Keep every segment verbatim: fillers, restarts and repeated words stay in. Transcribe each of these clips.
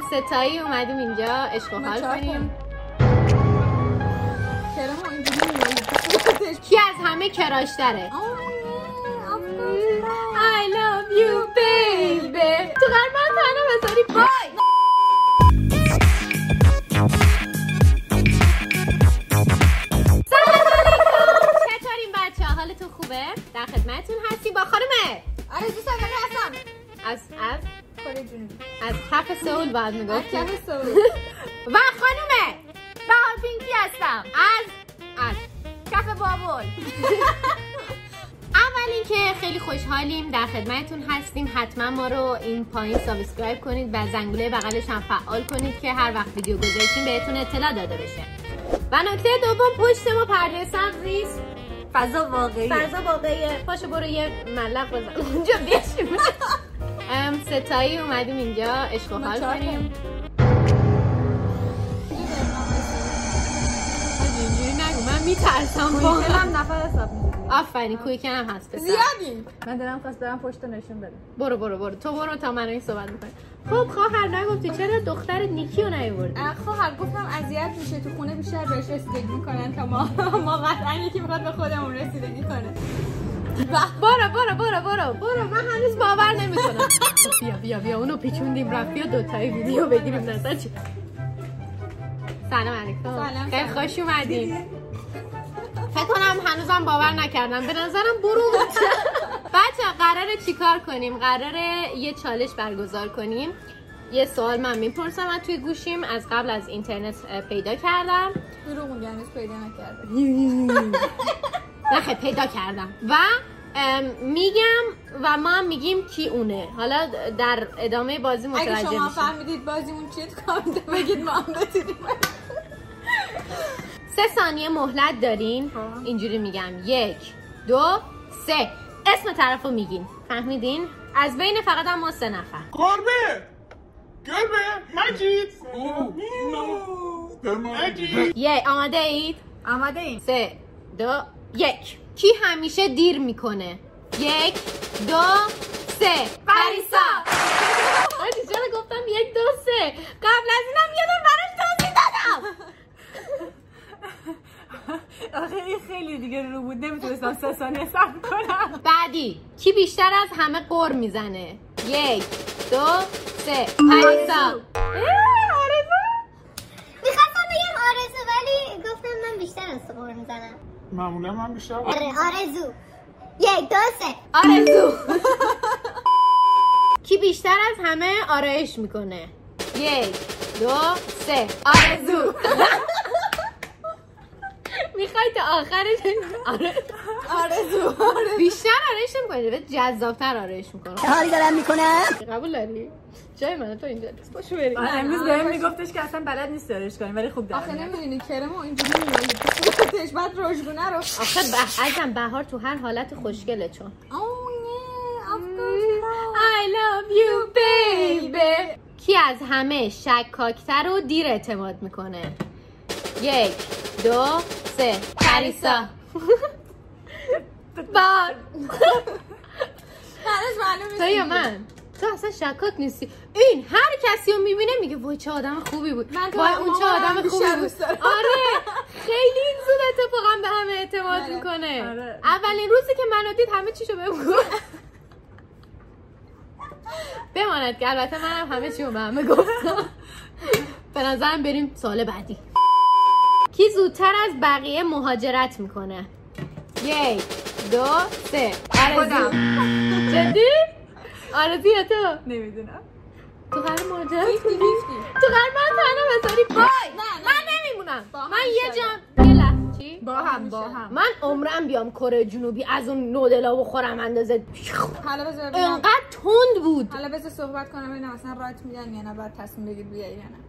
ستایی اومدیم اینجا عشق و حال کنیم. کی از همه کراشتره؟ I love you baby. تو قرمه تنها بذاری بای. سلام علیکم. چطورین بچه ها؟ حالتون خوبه؟ در خدمتتون هستیم با خانم آرزو ساگانی هستم. از از کره جنوبی. از کف سئول بعد میگفت. از کف سئول. و خانم بهار پینکی هستم. از از کف بابل. اول اینکه خیلی خوشحالیم در خدمتتون هستیم. حتما ما رو این پایین سابسکرایب کنید و زنگوله بغلش هم فعال کنید که هر وقت ویدیو گذاشتیم بهتون اطلاع داده بشه. و نکته دوم، پشت ما پرده سبز نیست، فضا واقعیه. فضا واقعیه. پاشو برو یه ملق بزن اونجا بیاشیم. ستایی اومدیم اینجا عشق و حال کنیم. اینجوری نگو من میترسم. کویکن نفر حساب می‌کنم. آفرین کویکن هم هست پسر. زیادی. من دلم خواست برم پشت نشون بدم. برو برو برو تو برو تا من این صحبت می‌کنم. خب خواهر نگفتی چرا دختر نیکی رو نیاوردی؟ خواهر گفتم اذیت میشه تو خونه بیشتر بهش رسیدگی میکنن تا ما ما قطعا یکی میخواد به خودمون رسیدگی کنه. برو برو برو برو برو من هنوز باور نمیکنم. بیا بیا بیا اونو پیچوندیم رفت. بیا دوتایی ویدیو بگیریم نظر چی. سلام علیکم. سلام. خیلی خوش اومدین. فکر کنم هنوزم باور نکردم. به نظرم برو. بچه قراره چیکار کنیم؟ قراره یه چالش برگزار کنیم. یه سوال من میپرسم از توی گوشیم از قبل از اینترنت پیدا کردم. دروغ میگی هنوز پیدا نکردم. نه خیلی پیدا کردم و میگم و ما هم میگیم کی اونه. حالا در ادامه بازی متوجه میشیم. اگه شما فهمیدید بازیمون چیه تو کامنت بگید ما هم بتونیم. سه ثانیه مهلت دارین. اینجوری میگم یک دو سه اسم طرف رو میگین. فهمیدین؟ از بین فقط هم ما سه نفر. گربه گربه مجید مجید. یه آماده اید؟ آماده ایم. سه دو یک. کی همیشه دیر میکنه؟ یک دو سه. پریسا. آجی چرا گفتم یک دو سه؟ قبل از اینم یه دور براش توضیح دادم. آخه این خیلی دیگه رو بود نمیتونستم سه ثانیه صبر کنم. بعدی کی بیشتر از همه قر میزنه؟ یک دو سه. پریسا. آرزو. میخواستم بگم آرزو ولی گفتم من بیشتر از تو قر میزنم. معمولا من بیشتر. آره آرزو. یک دو سه. آرزو. کی بیشتر از همه آرایش میکنه؟ یک دو سه. آرزو. میخوای تا آخرش آره آرزو بیشتر آرایش نمیکنه به جذابتر آرایش میکنه. حالی دارم میکنم. قبول داری؟ جای من تو اینجا نیست. باشو بریم. امروز بهم میگفتش که اصلا بلد نیست آرایش کنیم ولی خوب داره. آخه نمیدونی کرمو اینجوری میمونه صورتش بعد روشگونه رو. آخه ازم بهار تو هر حالت خوشگله چون. اوه نه of course I love you baby. کی از همه شکاکتر و دیر اعتماد میکنه؟ یک دو سه. پریسا. بار هنوز معلوم نیست تو یا من؟ تو اصلا شکاک نیستی. این هر کسی رو میبینه میگه وای چه آدم خوبی بود، وای اون چه آدم خوبی بود. آره خیلی این زود اتفاقا به همه اعتماد میکنه. آره. اولین روزی که منو دید همه چیشو بهم گفت. بماند که البته منم همه چیو به همه گفتم. به نظرم بریم سوال بعدی. کی زودتر از بقیه مهاجرت میکنه؟ یک دو سه. آرزو. جدی؟ آرزو یا تو؟ نمیدونم. تو قرار مهاجرت بیفتی کنی؟ بیفتی. تو قرار من تنها بذاری بای. نه من نمیمونم. با هم من یه شده. جان یه لحظه چی؟ با هم با هم. من عمرم بیام کره جنوبی از اون نودلا بخورم اندازه حالا بذار ببینم. انقدر تند بود. حالا بذار صحبت کنم ببینم اصلا رایت میدن یا نه بعد تصمیم بگیر بیای یا نه.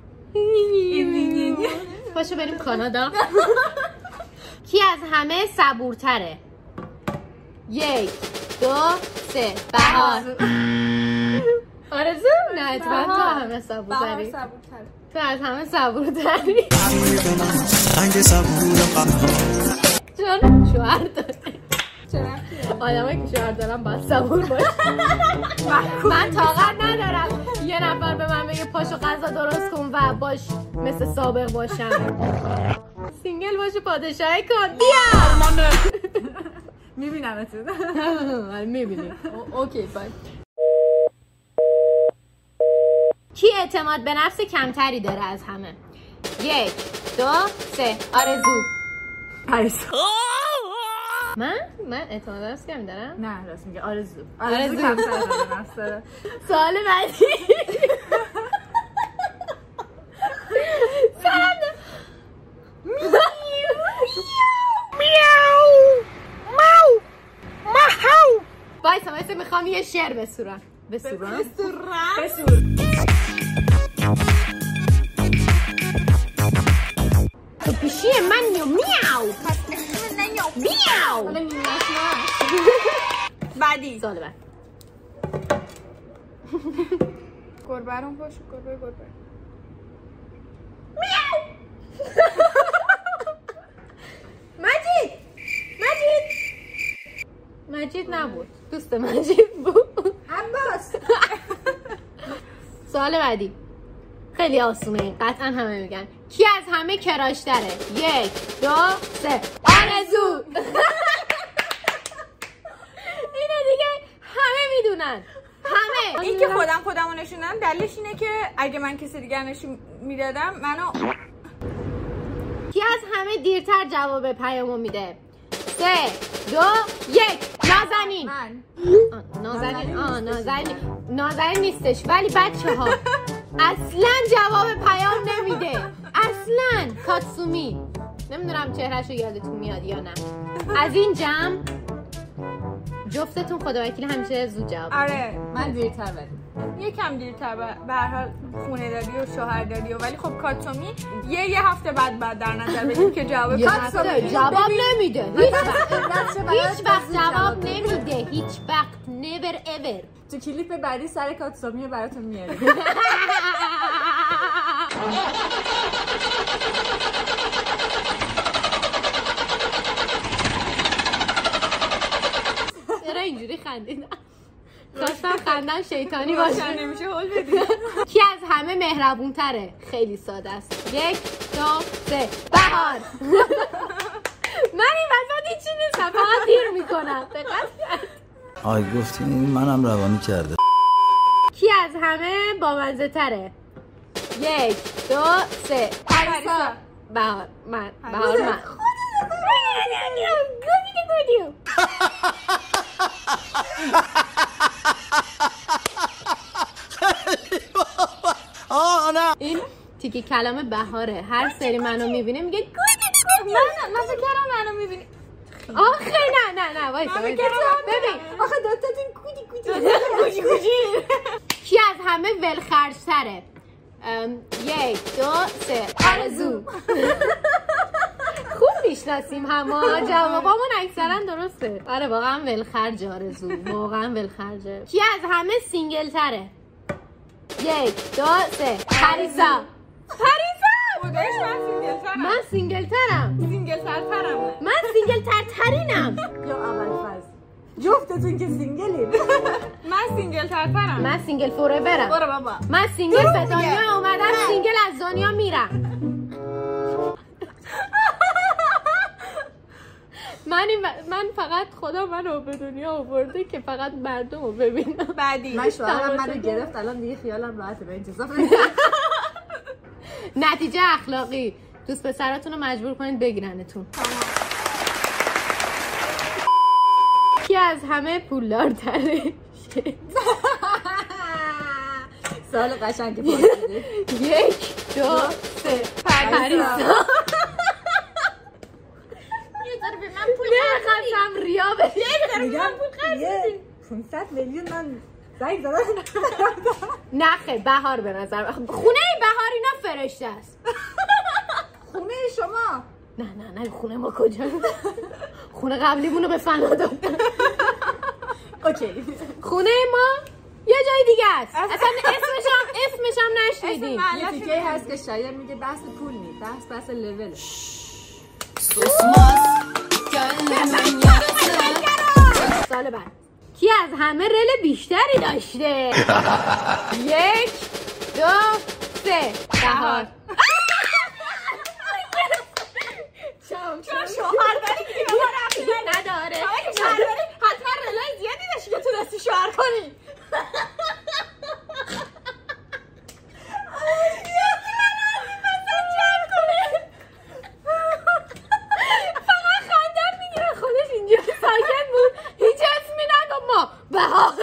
پاشو بریم کانادا. کی از همه صبورتره؟ یک دو سه. بهار. آرزو؟ نه اتفاقا تو همه صبورتری. تو از همه صبورتری. رنگ صبور غم‌ها چون شوهر داره. چرا آدمایی که شوهر دارن باید صبور باشه. من طاقت ندارم یه نفر به من بگه پاشو غذا درست کن و باش مثل سابق باشم. سینگل باشه پادشاهی کن. بیا میبینم اتون. میبینی. اوکی بای. کی اعتماد به نفس کمتری داره از همه؟ یک دو سه. آرزو. پریسا. من؟ من اعتماد به نفس کمی دارم؟ نه راست میگه آرزو. آرزو. آرزو کمتر به نفس داره. سوال بعدی. سلام ده. بایستا بایستا میخوام یه شعر بسورم. بسورم؟ بسورم؟ بسور. تو پیشی من میو میاو. پس پیشی من نیاو. میاو. حالا میاو. بعدی. سوال بعد. گربه رو پاشو گربه گربه. میاو. مجید. مجید. مجید نبود. دوست مجید بود. عباس. سوال بعدی. خیلی آسونه. قطعا همه میگن. کی از همه کراشتره؟ یک دو سه. آرزو. اینو دیگه همه میدونن. همه. این که خودم خودمو نشونم دلیلش اینه که اگه من کسی دیگر نشون میدادم منو. کی از همه دیرتر جواب پیامو میده؟ سه دو یک. نازنین. من. آه، نازنین. آه نازنین. نازنین نیستش ولی بچه ها اصلا جواب پیام نمیده. اصلا. کاتسومی. نمیدونم چهرهشو یادتون میاد یا نه. از این جمع جفتتون خدا وکیل همیشه زود جواب. آره من دیرتر ولی یکم دیرتر به هر حال خونه داری و شوهر داری و ولی خب کاتسومی یه یه هفته بعد بعد در نظر بگیم که جواب یه کاتسومی هفته جواب نمیده. هیچ وقت هیچ وقت جواب نمیده. نمیده. هیچ وقت. never ever. تو کلیپ بعدی سر کاتسومی براتون میاریم. چرا اینجوری خندیدم؟ خواستم خندم شیطانی باشه. نمیشه حل بدی. کی از همه مهربون تره؟ خیلی ساده است. یک دو سه. بهار. من این وسط هیچی نیستم فقط دیر میکنم. دقت کرد. آی گفتین این منم روانی کرده. کی از همه بامزه تره؟ یک دو سه. پریسا. بهار. من. بهار من. گودیو گودیو. آه نه این تیکی کلام بهاره. هر سری منو میبینه میگه گودی گودی. من من فکر کردم منو میبینی. آخه نه نه نه وایسا وایسا. ببین آخه دوتاتون گودی گودی. گوشی گوشی. کی از همه ولخرج‌تره؟ یک دو سه. آرزو. خوب میشناسیم همه. جوابامون اکثرا درسته. آره واقعا ولخرج آرزو. واقعا ولخرجه. کی از همه سینگل تره؟ یک دو سه. پریسا. پریسا. خودش من سینگل ترم. من سینگل ترم. سینگل ترم. من سینگل ترترینم. یا اول فاز جفتتون که سینگلین. من سینگل ترم. من سینگل فورورم. برو بابا. من سینگل به دنیا اومدم سینگل از دنیا میرم. من این من فقط خدا منو به دنیا آورده که فقط مردم رو ببینم. بعدی. من شوهرم منو گرفت الان دیگه خیالم راحته به انتصاف نگیرم. نتیجه اخلاقی. دوست پسراتون رو مجبور کنید بگیرنتون. کی از همه پولدار تره؟ سوال قشنگ پرسیدی. یک دو سه. پریسا. نمیخواستم ریا بشه. میگم یه پانصد میلیون من زنگ زدم. نه خیلی بهار به نظر خونه بهار اینا فرشته است. خونه شما. نه نه نه خونه ما کجا؟ خونه قبلیمونو به فنا دادن. اوکی. خونه ما یه جای دیگه است. اصلا اسمش هم اسمش هم نشنیدیم. یه تیکه هست که شاید میگه بحث پول نیست، بحث بحث لول. Susmaz gönlümün yarası سال بعد کی از همه رل بیشتری داشته؟ یک دو سه بهار. چون شوهر داری که به ما رفتی نداره. شوهر داری حتما رلای زیادی داشتی که تونستی شوهر کنی. فقط خندم میگیره خودش اینجا ساکت بود هیچ اسمی نگم ما بهار.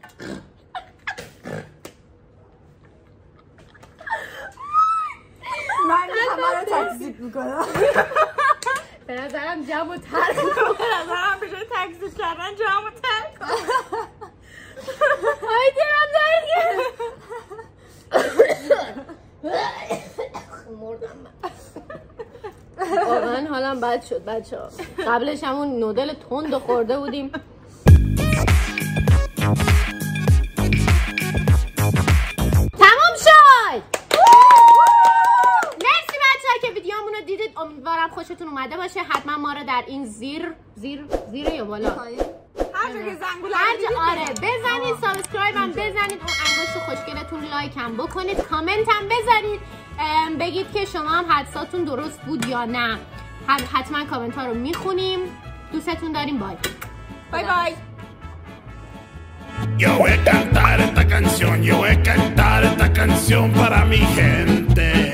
من همه رو تکذیب میکنم. به نظرم جمع و ترک کن. به نظرم به جای تکذیب کردن جمع و ترک کن. آی دلم درد گرفت. مردم من. واقعا حالم بد شد بچه ها. قبلش همون نودل تند خورده بودیم. تمام شد. مرسی بچه ها که ویدیومون رو دیدید. امیدوارم خوشتون اومده باشه. حتما ما رو در این زیر زیر زیر یا بالا هر جا که زنگوله هر جا آره بزنید، سابسکرایب هم بزنید، اون انگشت خوشگلتون لایک هم بکنید، کامنت هم بذارید، بگید که شما هم حدساتون درست بود یا نه. حتما کامنت ها رو میخونیم. دوستتون داریم. بای بای بای. Yo voy a cantar esta canción, yo voy a cantar esta canción para mi gente.